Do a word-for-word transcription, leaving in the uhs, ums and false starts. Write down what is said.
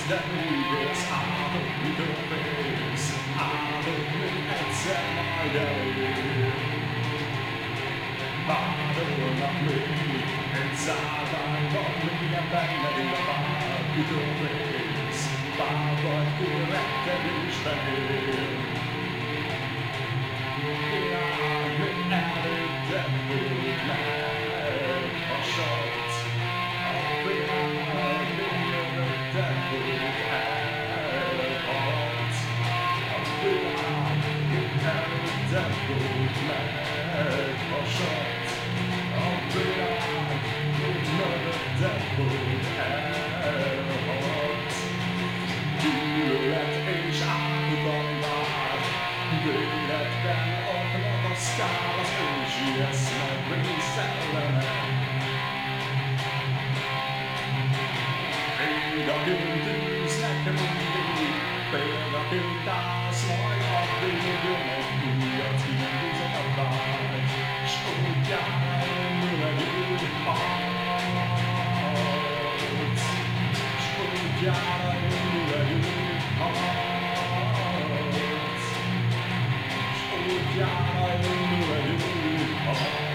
de ügyes, áldott rész, áldott még egyszer majd elér. Vádolnak még egy zárványban, mélyen benned él a bárkitő rész, bár vagy ő rettegésben él. Világ még előtted volt meg a satt, a világ még előtted volt elhalt. A világ még előtted volt meg a satt, a világ még előtted volt elhalt. Gyűlölet és áldan vár, véletlen adnak a szkál, az ősi esznek részellene. Példaként űznek mindig, példaként állsz, majd addig jön egy újat, hívizet a vágy, s útjára indul egy új harc, s útjára indul egy új harc, s útjára indul egy új harc.